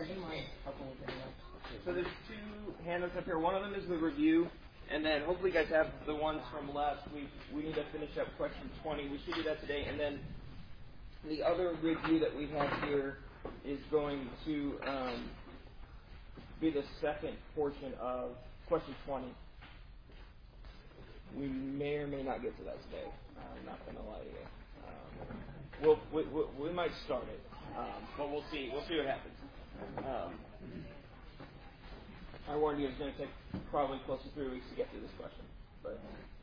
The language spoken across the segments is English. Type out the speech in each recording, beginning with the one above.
So there's two handouts up here. One of them is the review, and then hopefully you guys have the ones from last week. We need to finish up question 20. We should do that today, and then the other review that we have here is going to be the second portion of question 20. We may or may not get to that today. I'm not going to lie to you. We might start it, but we'll see. We'll see what happens. I warned you it's going to take probably close to 3 weeks to get through this question. But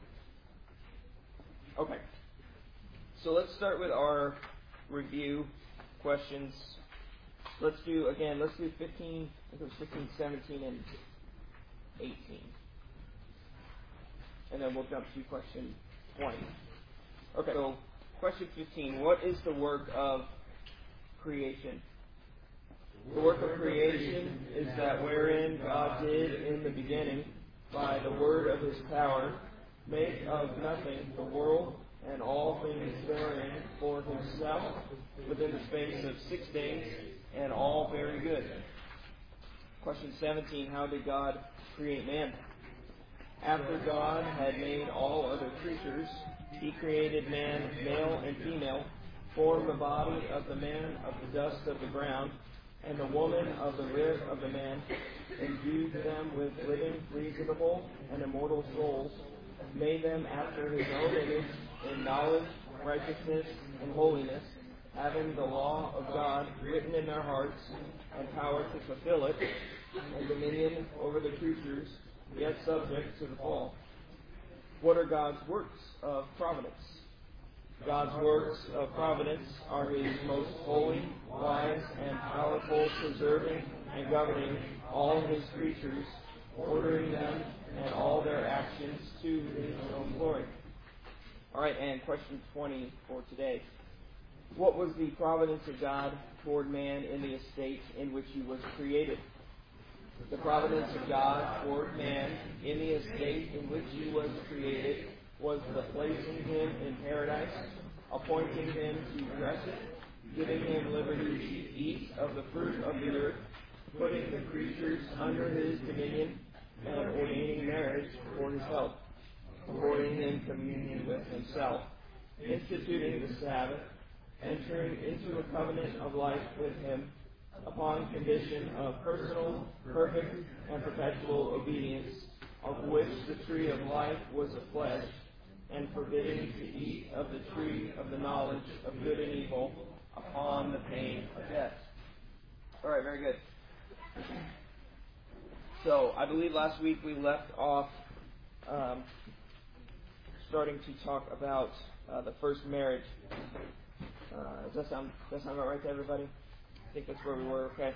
okay. So let's start with our review questions. Let's do 15, I think it was 15, 17, and 18. And then we'll jump to question 20. Okay, so question 15. What is the work of creation? The work of creation is that wherein God did in the beginning, by the word of his power, make of nothing the world and all things therein for himself within the space of 6 days, and all very good. Question 17. How did God create man? After God had made all other creatures, he created man, male and female, formed the body of the man of the dust of the ground, and the woman of the rib of the man, endued them with living, reasonable, and immortal souls, made them after his own image, in knowledge, righteousness, and holiness, having the law of God written in their hearts, and power to fulfill it, and dominion over the creatures, yet subject to the fall. What are God's works of providence? God's works of providence are his most holy, wise, and powerful preserving and governing all his creatures, ordering them and all their actions to his own glory. All right, and question 20 for today. What was the providence of God toward man in the estate in which he was created? The providence of God toward man in the estate in which he was created was the placing him in paradise, appointing him to dress it, giving him liberty to eat of the fruit of the earth, putting the creatures under his dominion, and ordaining marriage for his help, affording him communion with himself, instituting the Sabbath, entering into a covenant of life with him, upon condition of personal, perfect, and perpetual obedience, of which the tree of life was a pledge, and forbidding to eat of the tree of the knowledge of good and evil, upon the pain of death. All right, very good. So, I believe last week we left off starting to talk about the first marriage. Does that sound about right to everybody? I think that's where we were, okay.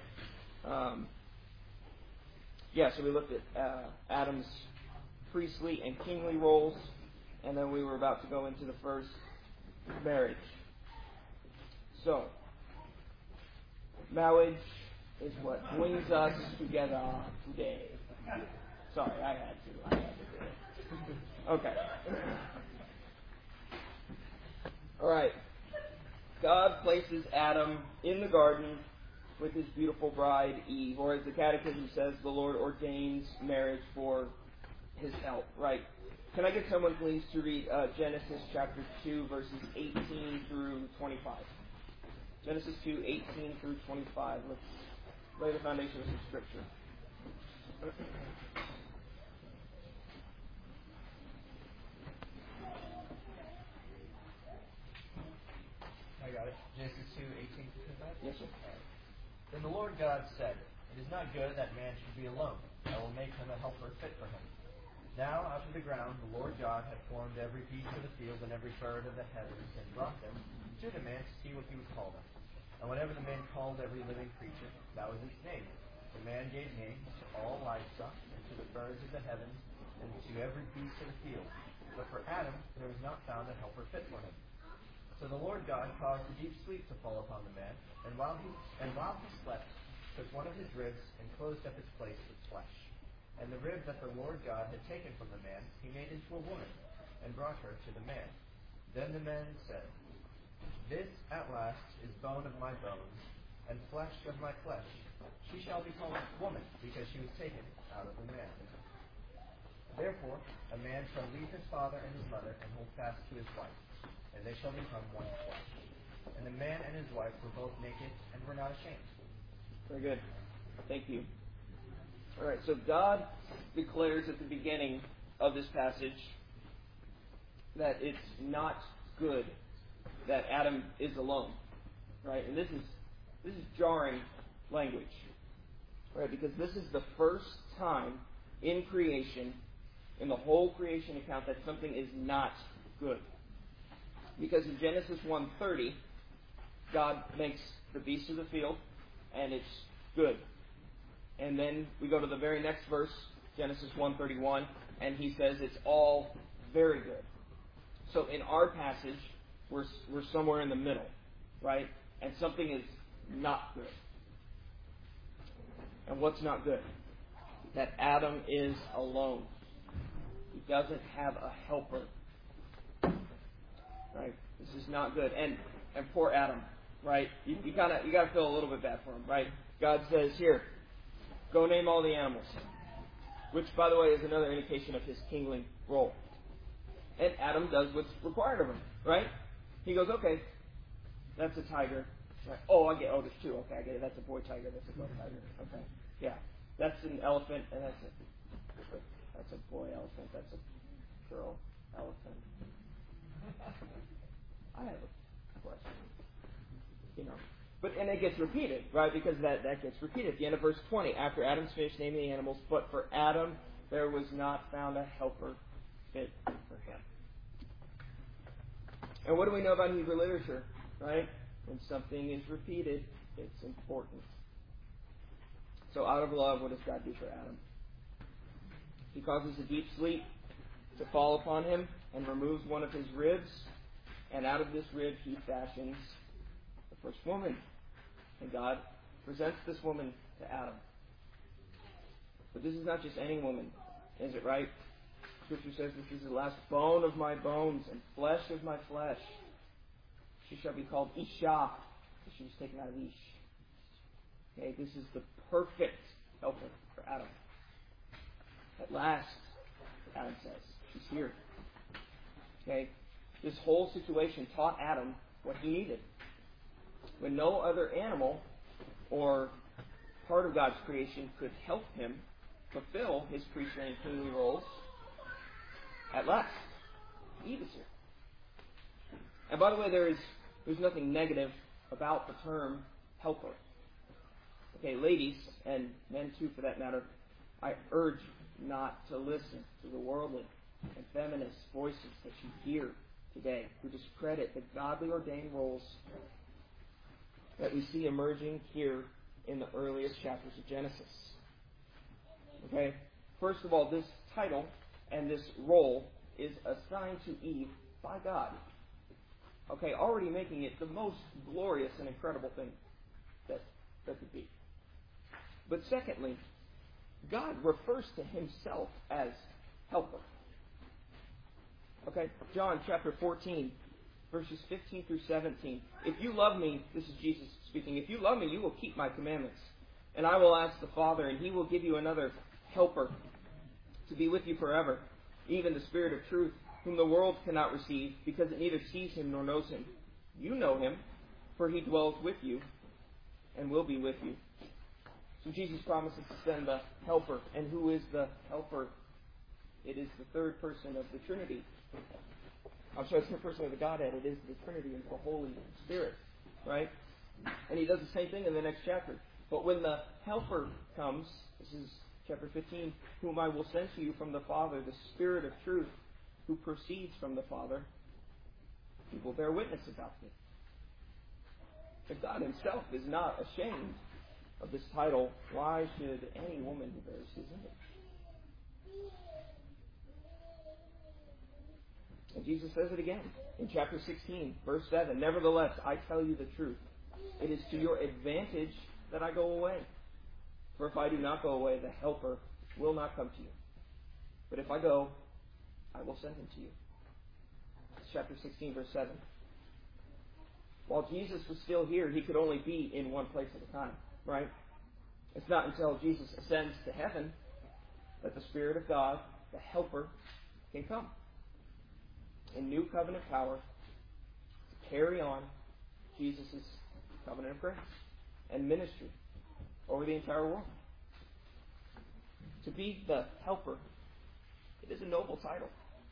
So we looked at Adam's priestly and kingly roles, and then we were about to go into the first marriage. So, marriage is what brings us together today. Sorry, I had to do it. Okay. All right. God places Adam in the garden with his beautiful bride Eve, or as the Catechism says, the Lord ordains marriage for his help. Right? Can I get someone, please, to read Genesis chapter 2, verses 18 through 25? Genesis 2, 18 through 25. Let's lay the foundation of some scripture. I got it. Genesis 2, 18 through 25? Yes, sir. Then the Lord God said, "It is not good that man should be alone. I will make him a helper fit for him." Now out of the ground the Lord God had formed every beast of the field and every bird of the heavens, and brought them to the man to see what he would call them. And whatever the man called every living creature, that was its name. The man gave names to all livestock, and to the birds of the heavens, and to every beast of the field. But for Adam there was not found a helper fit for him. So the Lord God caused a deep sleep to fall upon the man, and while he slept, took one of his ribs and closed up its place with flesh. And the rib that the Lord God had taken from the man, he made into a woman, and brought her to the man. Then the man said, "This at last is bone of my bones, and flesh of my flesh. She shall be called woman, because she was taken out of the man. Therefore, a man shall leave his father and his mother, and hold fast to his wife, and they shall become one flesh. And the man and his wife were both naked, and were not ashamed. Very good. Thank you. All right, so God declares at the beginning of this passage that it's not good that Adam is alone, right? And this is jarring language, right? Because this is the first time in creation, in the whole creation account, that something is not good. Because in Genesis 1:30, God makes the beasts of the field, and it's good. And then we go to the very next verse, Genesis 1:31, and he says it's all very good. So in our passage, we're somewhere in the middle, right? And something is not good. And what's not good? That Adam is alone. He doesn't have a helper. Right? This is not good. And poor Adam, right? You gotta feel a little bit bad for him, right? God says, here, go name all the animals. Which, by the way, is another indication of his kingly role. And Adam does what's required of him, right? He goes, okay, that's a tiger. Right. There's two. Okay, I get it. That's a boy tiger. That's a girl tiger. Okay, yeah. That's an elephant, and that's a boy elephant. That's a girl elephant. I have a question. And it gets repeated, right? Because that gets repeated at the end of verse 20. After Adam's finished naming the animals, but for Adam there was not found a helper fit for him. And what do we know about Hebrew literature, right? When something is repeated, it's important. So out of love, what does God do for Adam? He causes a deep sleep to fall upon him and removes one of his ribs. And out of this rib, he fashions the first woman. And God presents this woman to Adam. But this is not just any woman, is it right? Scripture says this is the last bone of my bones and flesh of my flesh. She shall be called Isha, because she was taken out of Ish. Okay, this is the perfect helper for Adam. At last, Adam says, she's here. Okay, this whole situation taught Adam what he needed. When no other animal or part of God's creation could help him fulfill his priestly and kingly roles, at last, Eve is here. And by the way, there's nothing negative about the term helper. Okay, ladies, and men too for that matter, I urge not to listen to the worldly and feminist voices that you hear today who discredit the godly ordained roles that we see emerging here in the earliest chapters of Genesis. Okay? First of all, this title and this role is assigned to Eve by God. Okay, already making it the most glorious and incredible thing that could be. But secondly, God refers to himself as helper. Okay, John chapter 14, verses 15 through 17. If you love me, this is Jesus speaking, if you love me, you will keep my commandments. And I will ask the Father, and he will give you another helper to be with you forever, even the Spirit of truth, whom the world cannot receive, because it neither sees him nor knows him. You know him, for he dwells with you and will be with you. So Jesus promises to send the helper. And who is the helper? It is the third person of the Trinity. It's the third person of the Godhead. It is the Trinity and the Holy Spirit. Right? And he does the same thing in the next chapter. But when the helper comes, this is chapter 15, whom I will send to you from the Father, the Spirit of truth, who proceeds from the Father, he will bear witness about me. But God himself is not ashamed of this title. Why should any woman who bears his image? And Jesus says it again in chapter 16, verse 7. Nevertheless, I tell you the truth. It is to your advantage that I go away. For if I do not go away, the Helper will not come to you. But if I go, I will send him to you. It's chapter 16, verse 7. While Jesus was still here, he could only be in one place at a time, right? It's not until Jesus ascends to heaven that the Spirit of God, the Helper, can come in new covenant power to carry on Jesus' covenant of grace and ministry over the entire world. To be the Helper, it is a noble title.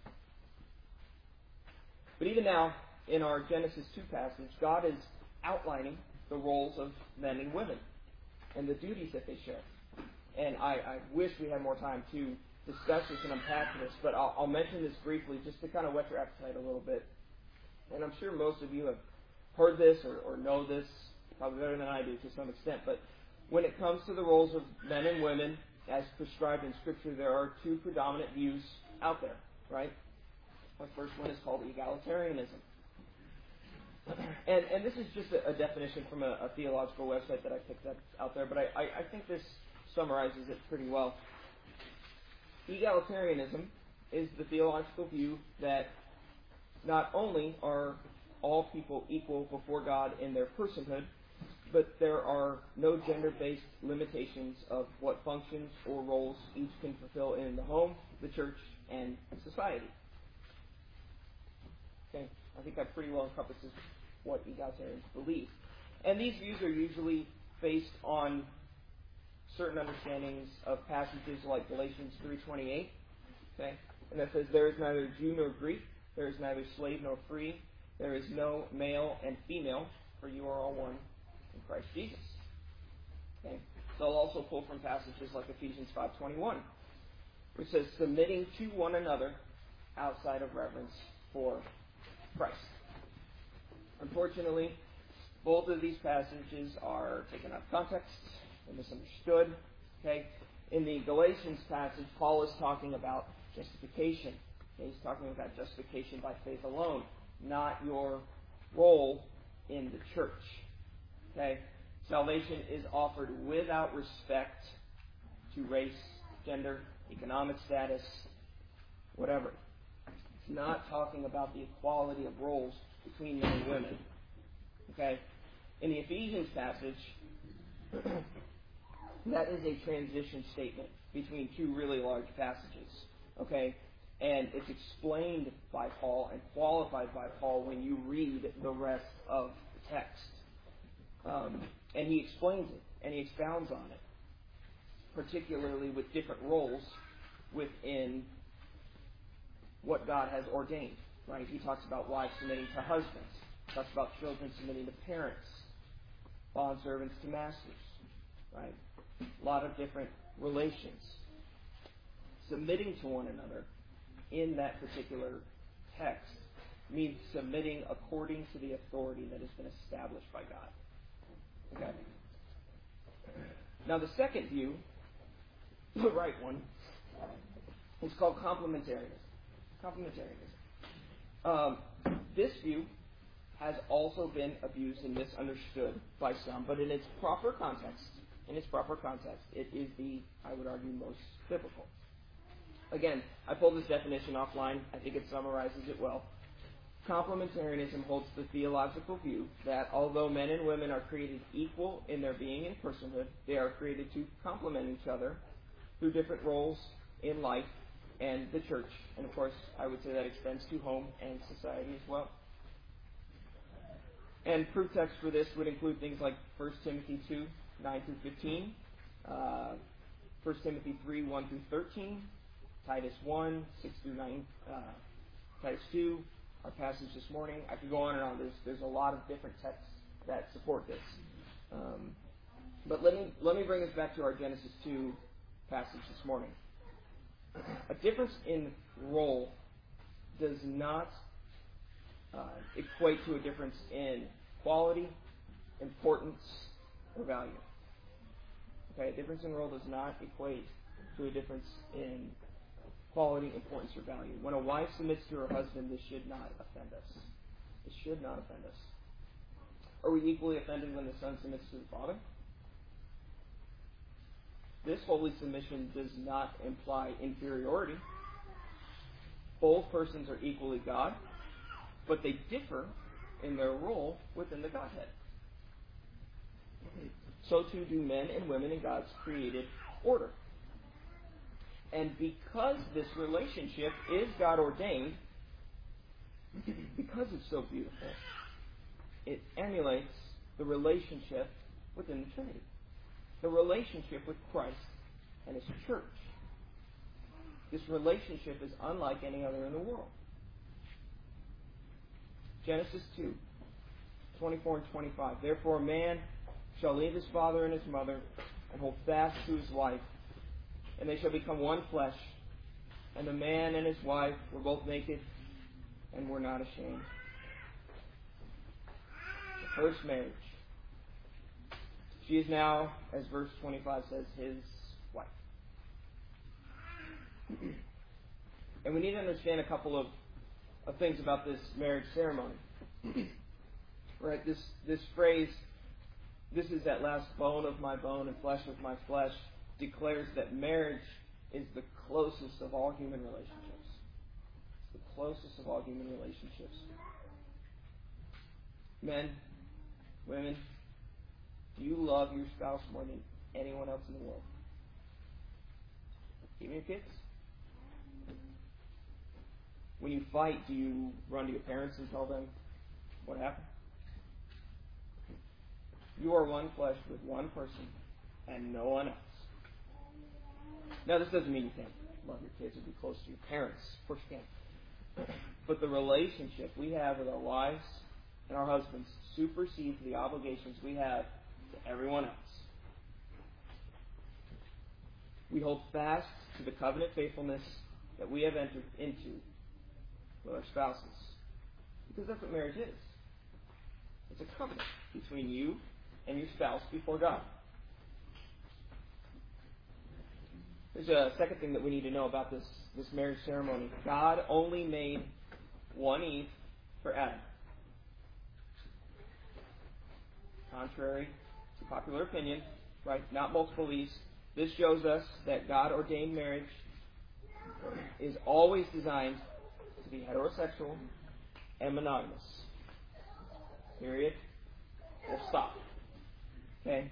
But even now, in our Genesis 2 passage, God is outlining the roles of men and women and the duties that they share. And I wish we had more time to discuss this and unpack this, but I'll mention this briefly just to kind of whet your appetite a little bit. And I'm sure most of you have heard this or know this probably better than I do to some extent. But when it comes to the roles of men and women as prescribed in Scripture, there are two predominant views out there, right? The first one is called egalitarianism. And this is just a definition from a theological website that I picked up out there, but I think this summarizes it pretty well. Egalitarianism is the theological view that not only are all people equal before God in their personhood, but there are no gender-based limitations of what functions or roles each can fulfill in the home, the church, and society. Okay, I think that pretty well encompasses what egalitarians believe. And these views are usually based on certain understandings of passages like Galatians 3:28, okay, and that says, "There is neither Jew nor Greek, there is neither slave nor free, there is no male and female, for you are all one in Christ Jesus." Okay, they'll also pull from passages like Ephesians 5:21, which says, "Submitting to one another outside of reverence for Christ." Unfortunately, both of these passages are taken out of context and misunderstood. Okay? In the Galatians passage, Paul is talking about justification. Okay? He's talking about justification by faith alone, not your role in the church. Okay? Salvation is offered without respect to race, gender, economic status, whatever. It's not talking about the equality of roles between men and women. Okay? In the Ephesians passage, that is a transition statement between two really large passages. Okay? And it's explained by Paul and qualified by Paul when you read the rest of the text. And he explains it, and he expounds on it, particularly with different roles within what God has ordained. Right? He talks about wives submitting to husbands. He talks about children submitting to parents. Bondservants to masters. Right? A lot of different relations. Submitting to one another in that particular text means submitting according to the authority that has been established by God. Okay? Now the second view, the right one, is called complementarianism. This view has also been abused and misunderstood by some, but in its proper context, it is the, I would argue, most biblical. Again, I pulled this definition offline. I think it summarizes it well. Complementarianism holds the theological view that although men and women are created equal in their being and personhood, they are created to complement each other through different roles in life and the church. And of course, I would say that extends to home and society as well. And proof text for this would include things like 1 Timothy 2, 9 through 15, 1 Timothy 3, 1 through 13, Titus 1, 6 through 9, Titus 2, our passage this morning. I could go on and on. There's a lot of different texts that support this. But let me bring us back to our Genesis 2 passage this morning. A difference in role does not equate to a difference in quality, importance, or value. Okay, a difference in role does not equate to a difference in quality, importance, or value. When a wife submits to her husband, this should not offend us. It should not offend us. Are we equally offended when the son submits to the father? This holy submission does not imply inferiority. Both persons are equally God, but they differ in their role within the Godhead. so too do men and women in God's created order. And because this relationship is God ordained, because it's so beautiful, it emulates the relationship within the Trinity, the relationship with Christ and His church. This relationship is unlike any other in the world. Genesis 2, 24 and 25. Therefore a man shall leave his father and his mother and hold fast to his wife, and they shall become one flesh. And the man and his wife were both naked and were not ashamed. The first marriage. She is now, as verse 25 says, his wife. And we need to understand a couple of things about this marriage ceremony. Right? This phrase, "This is that last bone of my bone and flesh of my flesh," declares that marriage is the closest of all human relationships. It's the closest of all human relationships. Men, women, do you love your spouse more than anyone else in the world? Even your kids? When you fight, do you run to your parents and tell them what happened? You are one flesh with one person and no one else. Now, this doesn't mean you can't love your kids or be close to your parents. Of course you can. But the relationship we have with our wives and our husbands supersedes the obligations we have to everyone else. We hold fast to the covenant faithfulness that we have entered into with our spouses. Because that's what marriage is. It's a covenant between you and your spouse before God. There's a second thing that we need to know about this marriage ceremony. God only made one Eve for Adam. Contrary to popular opinion, right? Not multiple Eves. This shows us that God-ordained marriage is always designed to be heterosexual and monogamous. Period. We'll stop. Okay?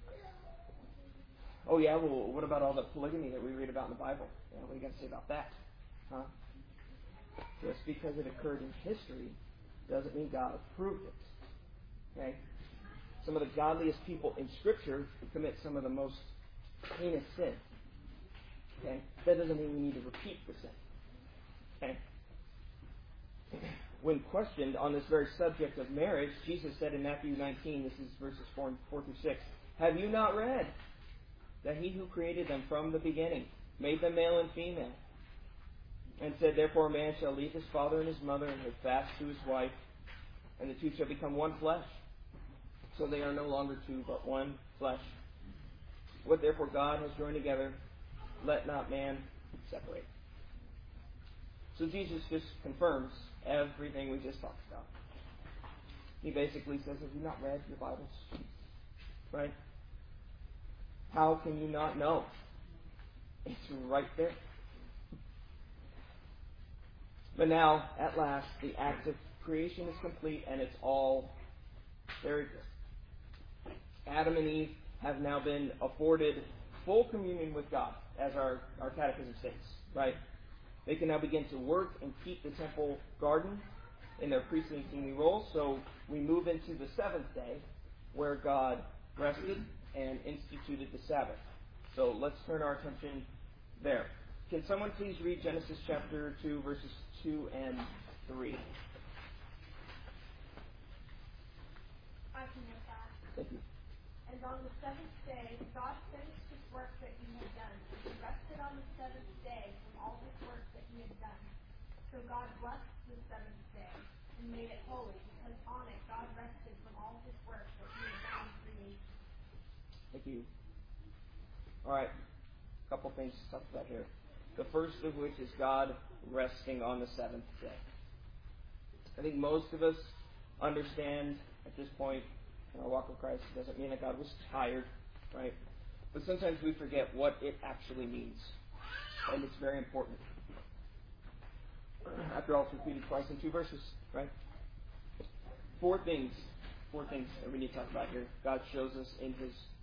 Oh yeah, well, what about all the polygamy that we read about in the Bible? Yeah, what do you got to say about that? Huh? Just because it occurred in history doesn't mean God approved it. Okay? Some of the godliest people in Scripture commit some of the most heinous sin. Okay? That doesn't mean we need to repeat the sin. Okay? When questioned on this very subject of marriage, Jesus said in Matthew 19, this is verses 4 through 6, "Have you not read that He who created them from the beginning made them male and female, and said, Therefore a man shall leave his father and his mother and hold fast to his wife, and the two shall become one flesh. So they are no longer two, but one flesh. What therefore God has joined together, let not man separate." So Jesus just confirms everything we just talked about. He basically says, have you not read your Bibles? Right? How can you not know? It's right there. But now, at last, the act of creation is complete and it's all very good. Adam and Eve have now been afforded full communion with God, as our catechism states, right? They can now begin to work and keep the temple garden in their priestly and kingly roles. So we move into the seventh day, where God rested and instituted the Sabbath. So let's turn our attention there. Can someone please read Genesis chapter 2, verses 2 and 3? I can read that. Thank you. And on the seventh day, God finished His work that He had done, and He rested on the seventh day from all His work that He had done. So God blessed the seventh day and made it holy, because on it God rested from all His work that He had done in creation. Thank you. All right. A couple things to talk about here. The first of which is God resting on the seventh day. I think most of us understand at this point in our walk with Christ, it doesn't mean that God was tired, right? But sometimes we forget what it actually means. And it's very important. After all, it's repeated twice in 2 verses, right? Four things that we need to talk about here. God shows us in His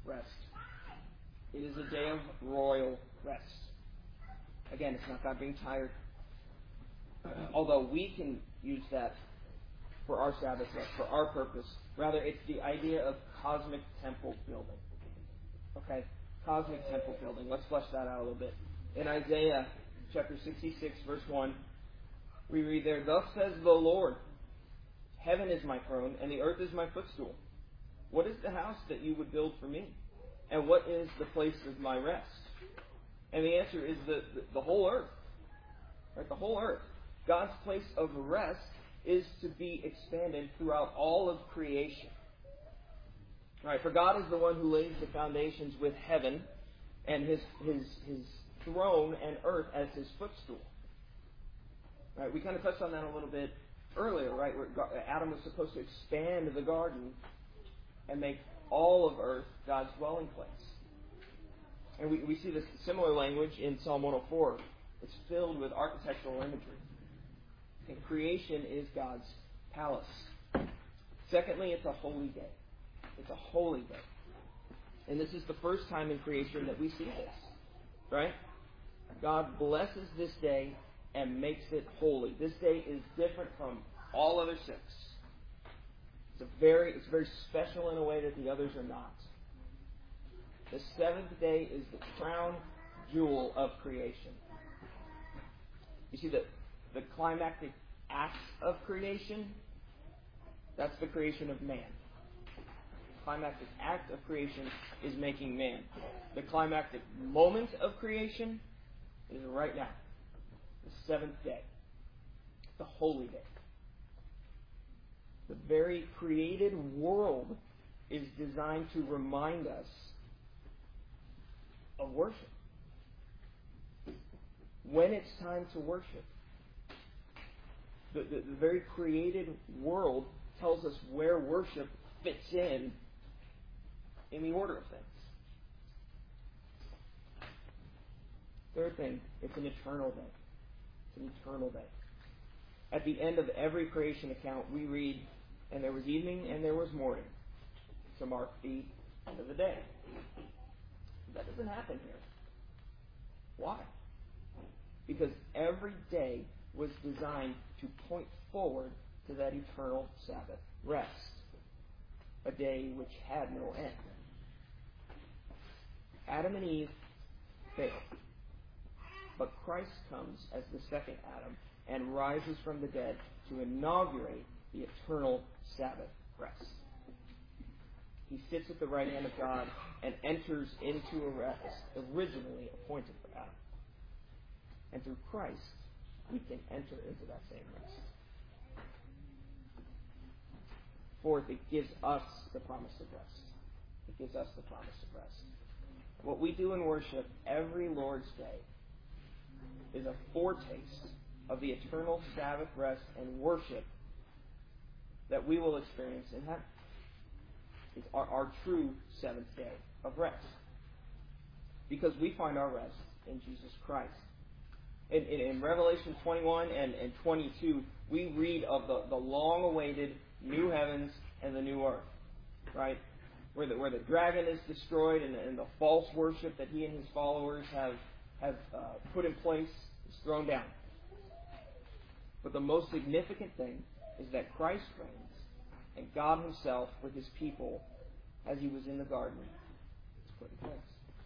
rest. It is a day of royal rest. Again, it's not God being tired. Although we can use that for our Sabbath rest, for our purpose. Rather, it's the idea of cosmic temple building. Okay? Cosmic temple building. Let's flesh that out a little bit. In Isaiah chapter 66, verse 1, we read there, "Thus says the Lord, heaven is my throne, and the earth is my footstool. What is the house that you would build for me? And what is the place of my rest?" And the answer is the whole earth. Right? The whole earth. God's place of rest is to be expanded throughout all of creation. Right? For God is the one who lays the foundations with heaven and his throne and earth as his footstool. Right? We kind of touched on that a little bit earlier, right? Where Adam was supposed to expand the garden and make all of earth God's dwelling place. And we see this similar language in Psalm 104. It's filled with architectural imagery. And creation is God's palace. Secondly, it's a holy day. It's a holy day. And this is the first time in creation that we see this. Right? God blesses this day and makes it holy. This day is different from all other six. It's very special in a way that the others are not. The seventh day is the crown jewel of creation. You see, the climactic act of creation, that's the creation of man. The climactic act of creation is making man. The climactic moment of creation is right now. The seventh day. The holy day. The very created world is designed to remind us of worship. When it's time to worship, the very created world tells us where worship fits in the order of things. Third thing, it's an eternal day. It's an eternal day. At the end of every creation account, we read, "And there was evening and there was morning," to mark the end of the day. That doesn't happen here. Why? Because every day was designed to point forward to that eternal Sabbath rest. A day which had no end. Adam and Eve failed. But Christ comes as the second Adam and rises from the dead to inaugurate the eternal Sabbath rest. He sits at the right hand of God and enters into a rest originally appointed for Adam. And through Christ, we can enter into that same rest. Fourth, it gives us the promise of rest. It gives us the promise of rest. What we do in worship every Lord's Day is a foretaste of the eternal Sabbath rest and worship that we will experience in heaven. It's our true seventh day of rest. Because we find our rest in Jesus Christ. In Revelation 21 and 22, we read of the long-awaited new heavens and the new earth. Right? Where the dragon is destroyed and the false worship that he and his followers have put in place is thrown down. But the most significant thing is that Christ reigns, and God himself with his people, as he was in the garden, is put in place.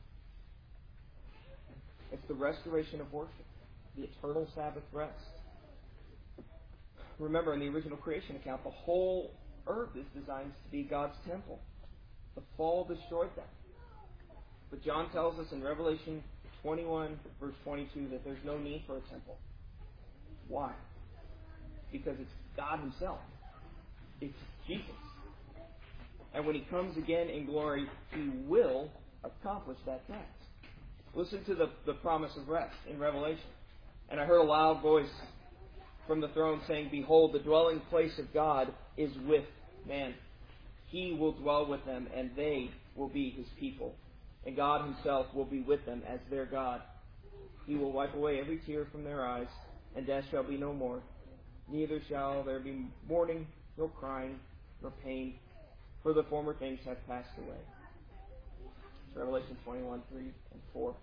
It's the restoration of worship, the eternal Sabbath rest. Remember, in the original creation account, the whole earth is designed to be God's temple. The fall destroyed that. But John tells us in Revelation 21, verse 22, that there's no need for a temple. Why? Because it's God himself. It's Jesus. And when he comes again in glory, he will accomplish that task. Listen to the promise of rest in Revelation. "And I heard a loud voice from the throne saying, 'Behold, the dwelling place of God is with man. He will dwell with them, and they will be his people. And God himself will be with them as their God. He will wipe away every tear from their eyes, and death shall be no more. Neither shall there be mourning, nor crying, nor pain, for the former things have passed away.'" Revelation 21, 3 and 4.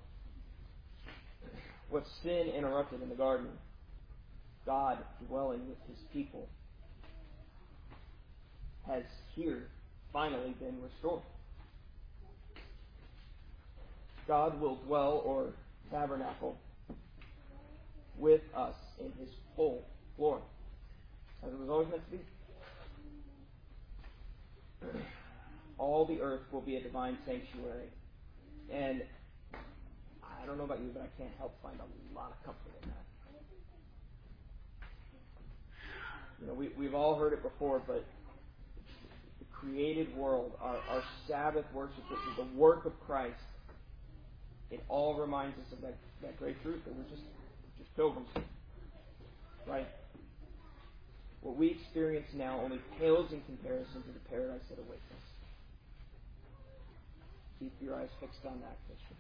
What sin interrupted in the garden, God dwelling with His people, has here finally been restored. God will dwell or tabernacle with us in His full glory, as it was always meant to be. All the earth will be a divine sanctuary. And I don't know about you, but I can't help find a lot of comfort in that. You know, we've all heard it before, but the created world, our Sabbath worship, the work of Christ, it all reminds us of that great truth that we're just pilgrims. Right? What we experience now only pales in comparison to the paradise that awaits us. Keep your eyes fixed on that, Christian.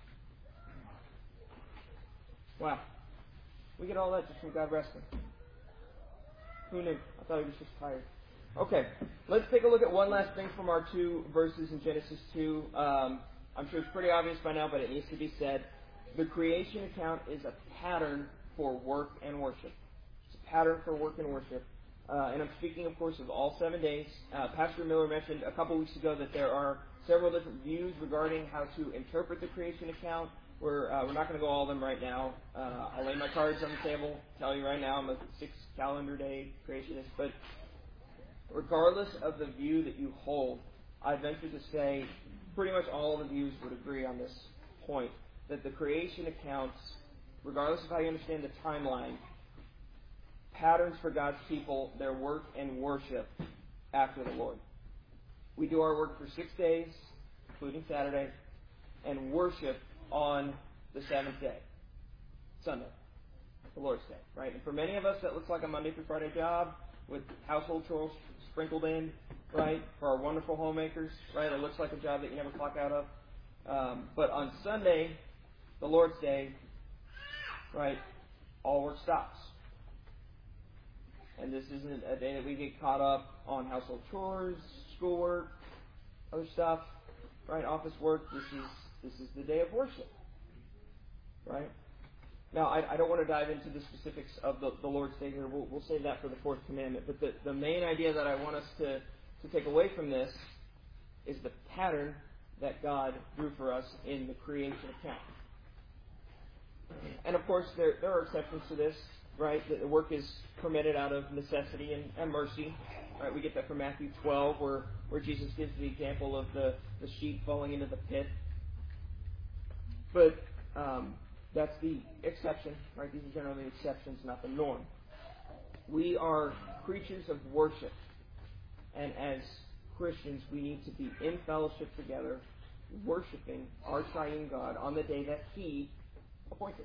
Wow. We get all that just from God resting. Who knew? I thought he was just tired. Okay, let's take a look at one last thing from our 2 verses in Genesis 2. I'm sure it's pretty obvious by now, but it needs to be said. The creation account is a pattern for work and worship. It's a pattern for work and worship. And I'm speaking, of course, of all 7 days. Pastor Miller mentioned a couple weeks ago that there are several different views regarding how to interpret the creation account. We're not going to go all of them right now. I'll lay my cards on the table, tell you right now I'm a 6-calendar day creationist. But regardless of the view that you hold, I venture to say pretty much all of the views would agree on this point, that the creation accounts, regardless of how you understand the timeline, patterns for God's people, their work and worship after the Lord. We do our work for 6 days, including Saturday, and worship on the 7th day, Sunday, the Lord's Day, right? And for many of us, that looks like a Monday through Friday job with household chores sprinkled in, right? For our wonderful homemakers, right? It looks like a job that you never clock out of. But on Sunday, the Lord's Day, right, all work stops. And this isn't a day that we get caught up on household chores, schoolwork, other stuff, right? Office work. This is the day of worship, right? Now, I don't want to dive into the specifics of the Lord's Day here. We'll save that for the 4th commandment. But the main idea that I want us to take away from this is the pattern that God drew for us in the creation account. And of course, there are exceptions to this, right? The work is permitted out of necessity and mercy. Right? We get that from Matthew 12, where Jesus gives the example of the sheep falling into the pit. But that's the exception, right? These are generally exceptions, not the norm. We are creatures of worship. And as Christians, we need to be in fellowship together, worshiping our triune God on the day that He appointed.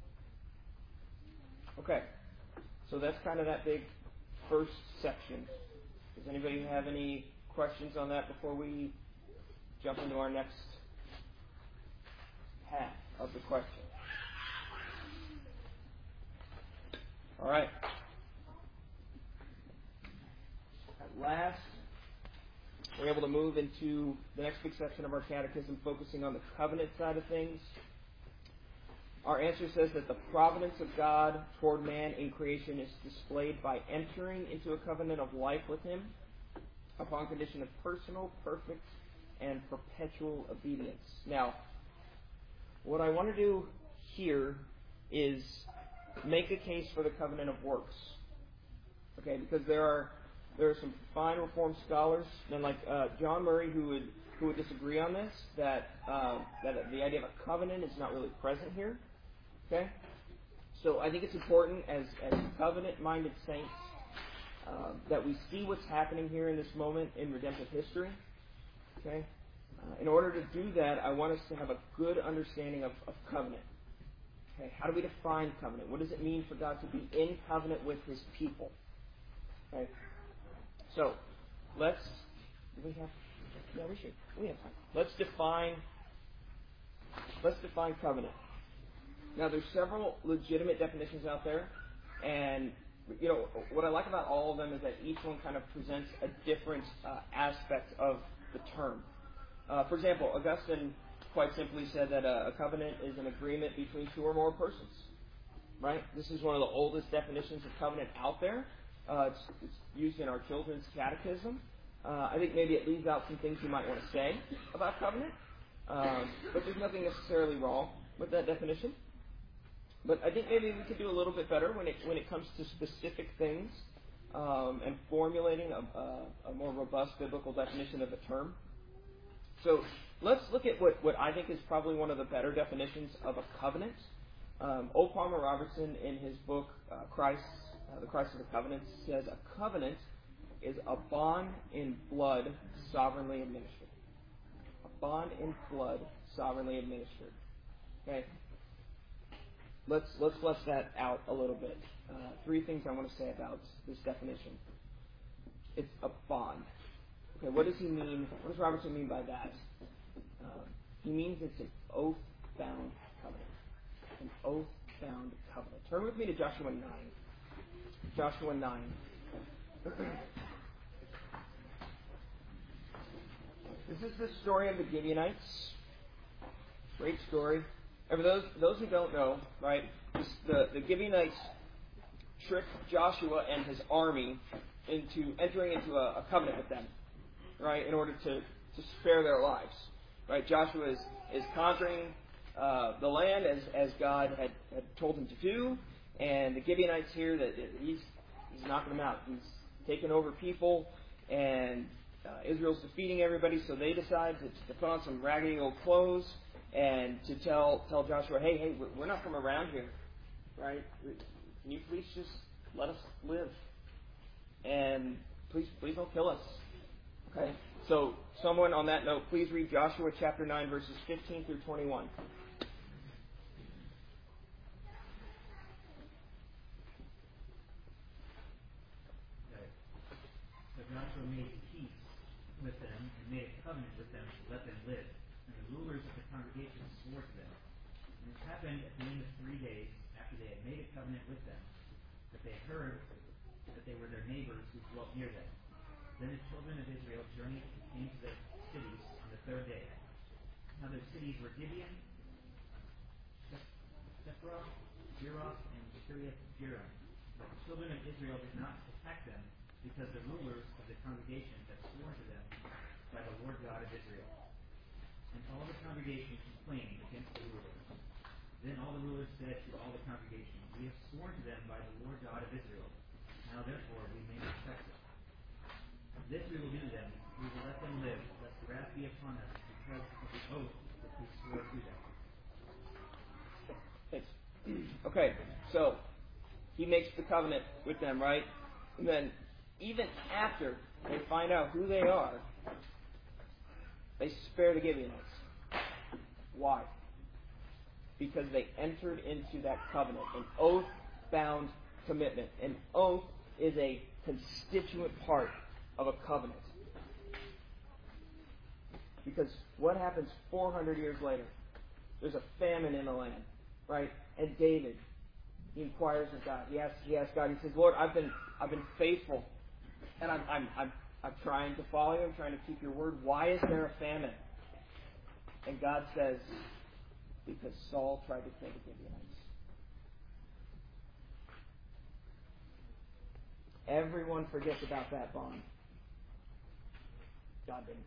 Okay, so that's kind of that big first section. Does anybody have any questions on that before we jump into our next half of the question? All right. At last, we're able to move into the next big section of our catechism, focusing on the covenant side of things. Our answer says that the providence of God toward man in creation is displayed by entering into a covenant of life with Him upon condition of personal, perfect, and perpetual obedience. Now, what I want to do here is make a case for the covenant of works. Okay, because there are some fine Reformed scholars, and like John Murray, who would disagree on this, that the idea of a covenant is not really present here. Okay, so I think it's important as covenant-minded saints that we see what's happening here in this moment in redemptive history. Okay, in order to do that, I want us to have a good understanding of covenant. Okay, how do we define covenant? What does it mean for God to be in covenant with His people? Okay, so let's. Do we have? Yeah, we should. We have time. Let's define covenant. Now, there's several legitimate definitions out there, and what I like about all of them is that each one kind of presents a different aspect of the term. For example, Augustine quite simply said that a covenant is an agreement between two or more persons. Right? This is one of the oldest definitions of covenant out there. It's used in our children's catechism. I think maybe it leaves out some things you might want to say about covenant. But there's nothing necessarily wrong with that definition. But I think maybe we could do a little bit better when it comes to specific things and formulating a more robust biblical definition of the term. So let's look at what I think is probably one of the better definitions of a covenant. O. Palmer Robertson, in his book Christ, The Christ of the Covenant, says a covenant is a bond in blood sovereignly administered. A bond in blood sovereignly administered. Okay. Let's flesh that out a little bit. Three things I want to say about this definition. It's a bond. Okay, what does he mean? What does Robertson mean by that? He means it's an oath-bound covenant. An oath-bound covenant. Turn with me to Joshua 9. Joshua 9. This is the story of the Gibeonites. Great story. And for those who don't know, right, the Gibeonites tricked Joshua and his army into entering into a covenant with them, right, in order to spare their lives. Right, Joshua is conquering the land as God had told him to do, and the Gibeonites hear that he's knocking them out. He's taking over people, and Israel's defeating everybody, so they decide to put on some raggedy old clothes and to tell Joshua, hey, we're not from around here, right? Can you please just let us live? And please don't kill us. Okay? So, someone on that note, please read Joshua chapter 9, verses 15 through 21. So Joshua made peace with them and made a covenant with them to let them live. And the rulers of the congregation swore to them. And it happened at the end of 3 days, after they had made a covenant with them, that they heard that they were their neighbors who dwelt near them. Then the children of Israel journeyed and came to the cities on the third day. Now their cities were Gibeon, Sephra, Jeroth, and Kiriath-Jearim. But the children of Israel did not attack them, because the rulers of the congregation had sworn to them by the Lord God of Israel. And all the congregation complained against the rulers. Then all the rulers said to all the congregation, we have sworn to them by the Lord God of Israel. Now therefore we may respect them. This we will do to them. We will let them live, lest the wrath be upon us because of the oath that we swore to them. Thanks. Okay, so he makes the covenant with them, right? And then even after they find out who they are, they spare the Gibeonites. Why? Because they entered into that covenant, an oath-bound commitment. An oath is a constituent part of a covenant. Because what happens 400 years later? There's a famine in the land, right? And David, he inquires of God. He asks God. He says, Lord, I've been faithful, and I'm trying to follow you. I'm trying to keep your word. Why is there a famine? And God says, because Saul tried to kill the Gibeonites. Everyone forgets about that bond. God didn't.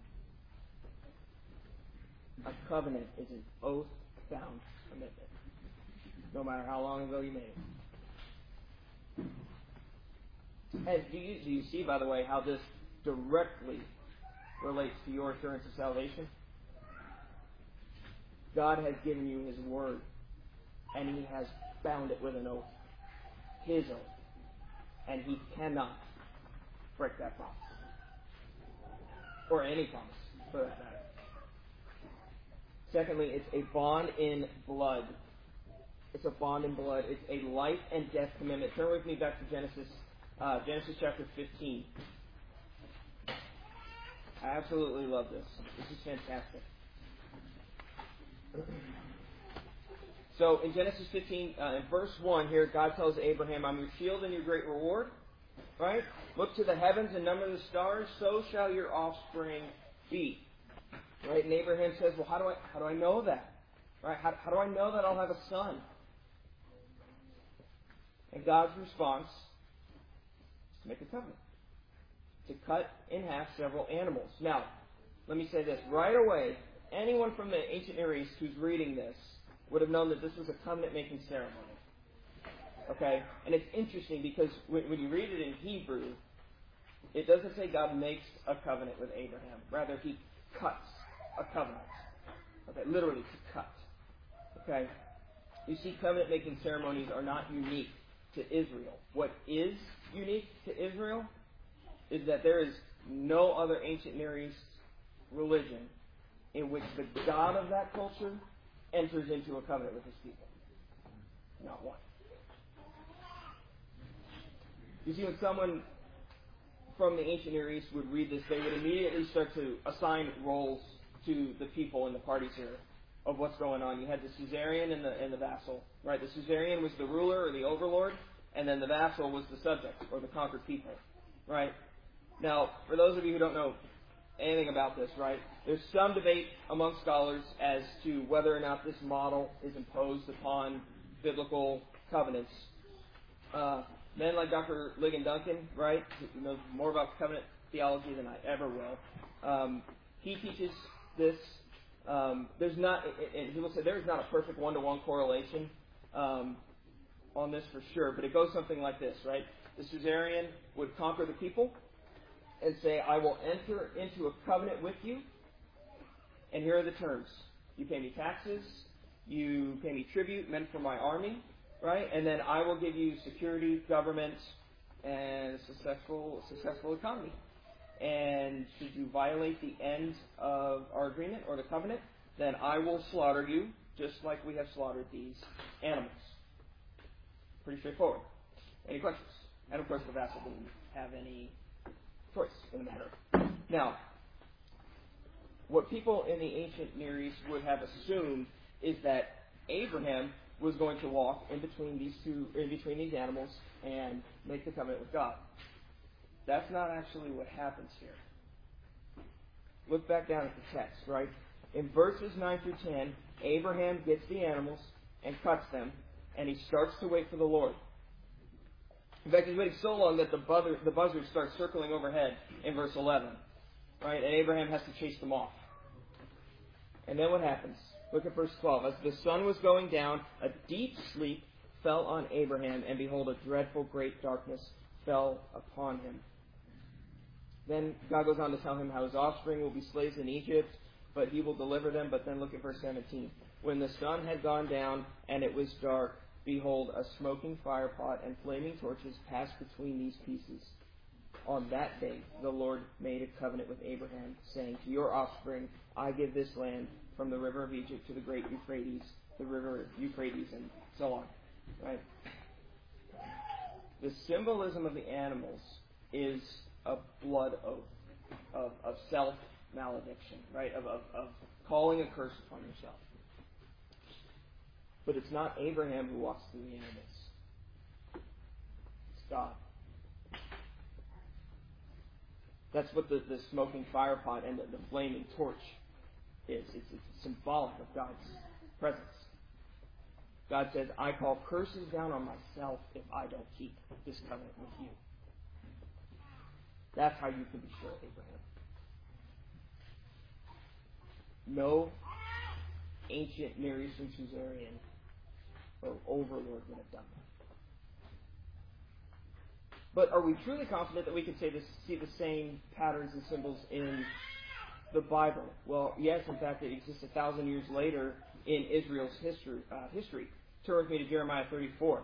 A covenant is an oath-bound commitment, no matter how long ago you made it. And do you see, by the way, how this directly relates to your assurance of salvation? God has given you His word, and He has bound it with an oath. His oath. And He cannot break that promise. Or any promise, for that matter. Secondly, it's a bond in blood. It's a bond in blood. It's a life and death commitment. Turn with me back to Genesis chapter 15. I absolutely love this. This is fantastic. So in Genesis 15, in verse 1 here, God tells Abraham, I'm your shield and your great reward. Right? Look to the heavens and number the stars, so shall your offspring be. Right? And Abraham says, well, how do I know that? Right? How do I know that I'll have a son? And God's response is to make a covenant. To cut in half several animals. Now, let me say this. Right away, anyone from the ancient Near East who's reading this would have known that this was a covenant-making ceremony. Okay? And it's interesting because when you read it in Hebrew, it doesn't say God makes a covenant with Abraham. Rather, he cuts a covenant. Okay? Literally, to cut. Okay? You see, covenant-making ceremonies are not unique to Israel. What is unique to Israel is that there is no other ancient Near East religion in which the God of that culture enters into a covenant with his people. Not one. You see, when someone from the ancient Near East would read this, they would immediately start to assign roles to the people in the parties here of what's going on. You had the suzerain and the vassal. Right? The suzerain was the ruler or the overlord, and then the vassal was the subject or the conquered people. Right? Now, for those of you who don't know anything about this, right, there's some debate among scholars as to whether or not this model is imposed upon biblical covenants. Men like Dr. Ligon Duncan, right, who knows more about covenant theology than I ever will, he teaches this. There's not, and he will say there is not a perfect one-to-one correlation on this for sure, but it goes something like this, right? The suzerain would conquer the people and say, I will enter into a covenant with you, and here are the terms. You pay me taxes, you pay me tribute meant for my army, right? And then I will give you security, government, and a successful economy. And should you violate the end of our agreement or the covenant, then I will slaughter you, just like we have slaughtered these animals. Pretty straightforward. Any questions? And of course the vassal didn't have any choice in the matter. Now, what people in the ancient Near East would have assumed is that Abraham was going to walk in between these animals and make the covenant with God. That's not actually what happens here. Look back down at the text, right? In verses 9 through 10, Abraham gets the animals and cuts them, and he starts to wait for the Lord. In fact, he's waiting so long that the buzzards start circling overhead in verse 11. Right? And Abraham has to chase them off. And then what happens? Look at verse 12. As the sun was going down, a deep sleep fell on Abraham, and behold, a dreadful great darkness fell upon him. Then God goes on to tell him how his offspring will be slaves in Egypt, but he will deliver them. But then look at verse 17. When the sun had gone down and it was dark, behold, a smoking firepot and flaming torches passed between these pieces. On that day, the Lord made a covenant with Abraham, saying, to your offspring, I give this land from the river of Egypt to the great Euphrates, the river Euphrates, and so on. Right? The symbolism of the animals is a blood oath of self-malediction, right? Of calling a curse upon yourself. But it's not Abraham who walks through the animals. It's God. That's what the smoking firepot and the flaming torch is. It's symbolic of God's presence. God says, I call curses down on myself if I don't keep this covenant with you. That's how you can be sure of Abraham. No ancient Near Eastern suzerain or overlord would have done that. But are we truly confident that we can see the same patterns and symbols in the Bible? Well, yes, in fact, it exists 1,000 years later in Israel's history. Turn with me to Jeremiah 34.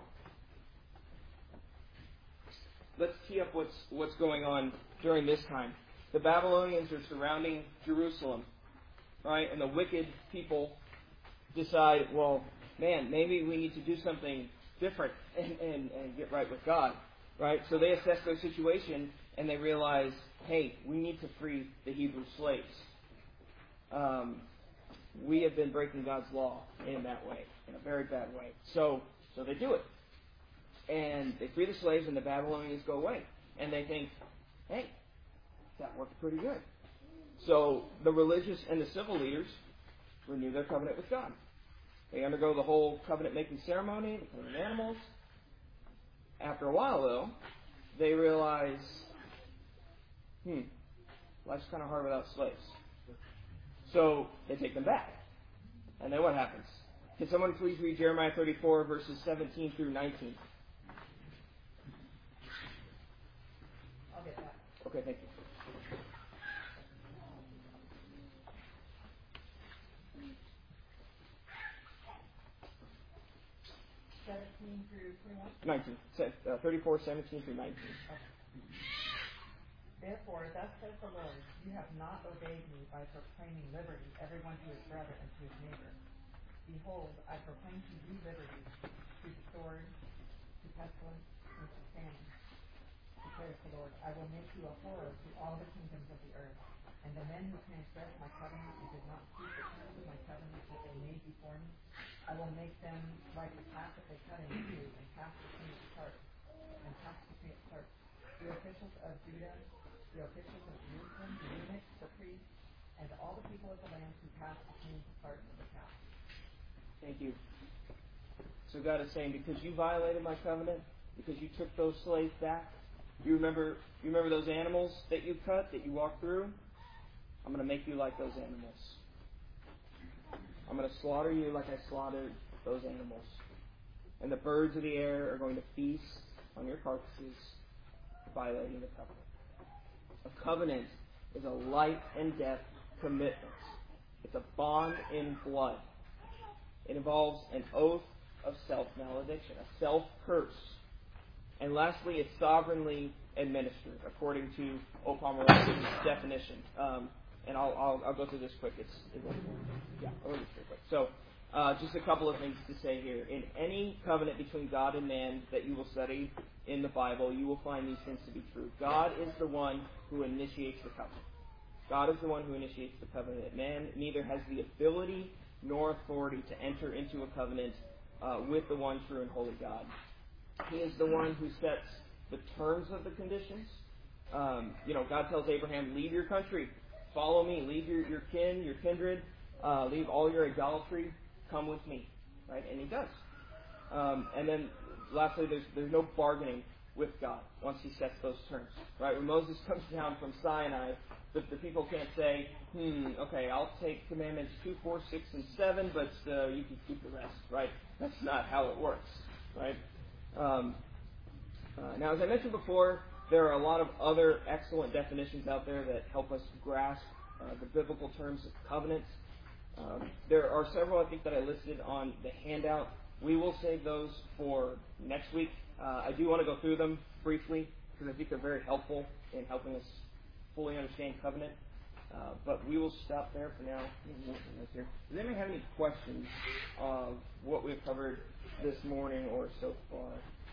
Let's tee up what's going on during this time. The Babylonians are surrounding Jerusalem, right? And the wicked people decide, well, man, maybe we need to do something different and get right with God, right? So they assess their situation and they realize, hey, we need to free the Hebrew slaves. We have been breaking God's law in that way, in a very bad way. So they do it. And they free the slaves and the Babylonians go away. And they think, hey, that worked pretty good. So the religious and the civil leaders renew their covenant with God. They undergo the whole covenant-making ceremony, the cleaning animals. After a while, though, they realize, life's kind of hard without slaves. So they take them back. And then what happens? Can someone please read Jeremiah 34, verses 17 through 19? I'll get that. Okay, thank you. 17 through 21. 19. 34, 17 through 19. Therefore, thus says the Lord, you have not obeyed me by proclaiming liberty, everyone to his brother and to his neighbor. Behold, I proclaim to you liberty, to the sword, to pestilence, and to famine, declares the Lord. I will make you a horror to all the kingdoms of the earth. And the men who transgressed my covenant and did not keep the terms of my covenant that they made before me, I will make them like the path that they cut in two and cast between its parts. The officials of Judah, the officials of Jerusalem, the eunuchs, the priests, and all the people of the land who passed between the parts of the path. Thank you. So God is saying, because you violated my covenant, because you took those slaves back, you remember those animals that you cut, that you walked through? I'm going to make you like those animals. I'm going to slaughter you like I slaughtered those animals. And the birds of the air are going to feast on your carcasses, violating the covenant. A covenant is a life and death commitment. It's a bond in blood. It involves an oath of self-malediction, a self-curse. And lastly, it's sovereignly administered, according to O. Pomeranian's definition. And I'll go through this quick. I'll go through this quick. So, just a couple of things to say here. In any covenant between God and man that you will study in the Bible, you will find these things to be true. God is the one who initiates the covenant. God is the one who initiates the covenant. Man neither has the ability nor authority to enter into a covenant with the one true and holy God. He is the one who sets the terms of the conditions. God tells Abraham, leave your country, follow me, leave your kin, your kindred, leave all your idolatry, come with me. Right? And he does. And then lastly, there's no bargaining with God once he sets those terms. Right? When Moses comes down from Sinai, the people can't say, okay, I'll take commandments 2, 4, 6, and 7, but you can keep the rest. Right? That's not how it works. Right? Now, as I mentioned before, there are a lot of other excellent definitions out there that help us grasp the biblical terms of covenants. There are several, I think, that I listed on the handout. We will save those for next week. I do want to go through them briefly because I think they're very helpful in helping us fully understand covenant. But we will stop there for now. Does anybody have any questions of what we've covered this morning or so far?